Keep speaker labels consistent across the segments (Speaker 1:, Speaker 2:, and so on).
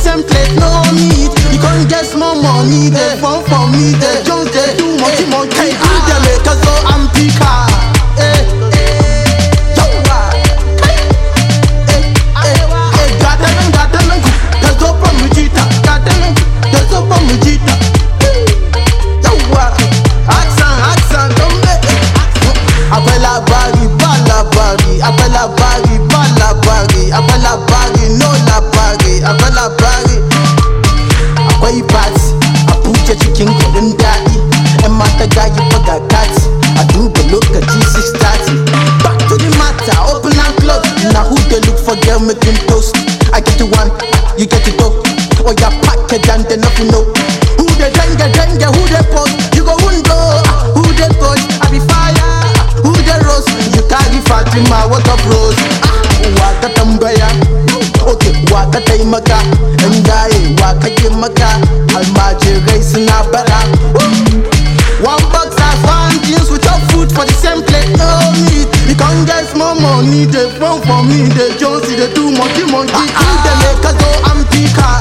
Speaker 1: same plate, no meat. You can't get small money, they fun for me, they just they do monkey. Hey, they make us so I'm pika. Cikin garin daɗi, ‘yan mata gayi baga kati, a duba lokaci 6:30. Back to the matter, open and close. Now who they look for girl making toast? I get the one, you get the dope. Or ya package and they nothing know. Who they dengue, who they post? You go window, who they touch? I be fire, who they roast? You carry Fatima, what up rose? Waka tambaya, okay, waka taimaka. Ndaye, waka maka. Almajirai suna bara. One box of one jeans without food for the same plate, no meat. You can't get small money, they front for me, they just see they do monkey. They make us go I'm pika.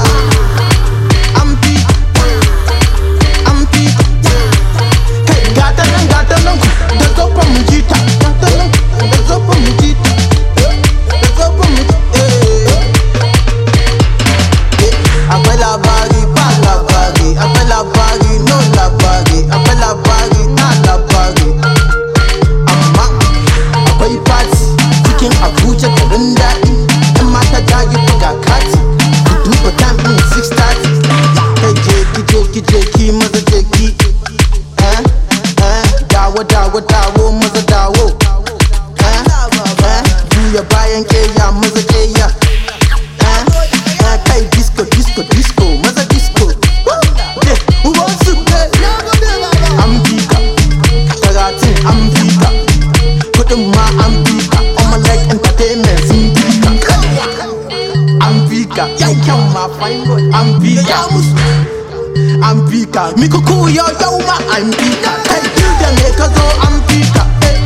Speaker 1: Hey, gata lang, there's up on mujita. There's up on mujita. Abella bari, bala bari, abella bari, no la bari, abella bari, na la bari. Amma akwai party cikin Abuja garin daɗi. ‘Yan mata gayi buga kati, ku duba time ɗin 6:30. Kai je maza je ki. Dawo maza dawo. Juya bayan keya maza keya. Kai disco, maza disco. Who wants to play? I'm Vika, Karatin, I'm Vika. Kudin ma I'm Vika. On my leg entertainment, Vika. I'm Vika, yeah, my fine boy. I'm Vika, Miko yo ma, I'm Vika. Hey, you the make us go, I'm Vika.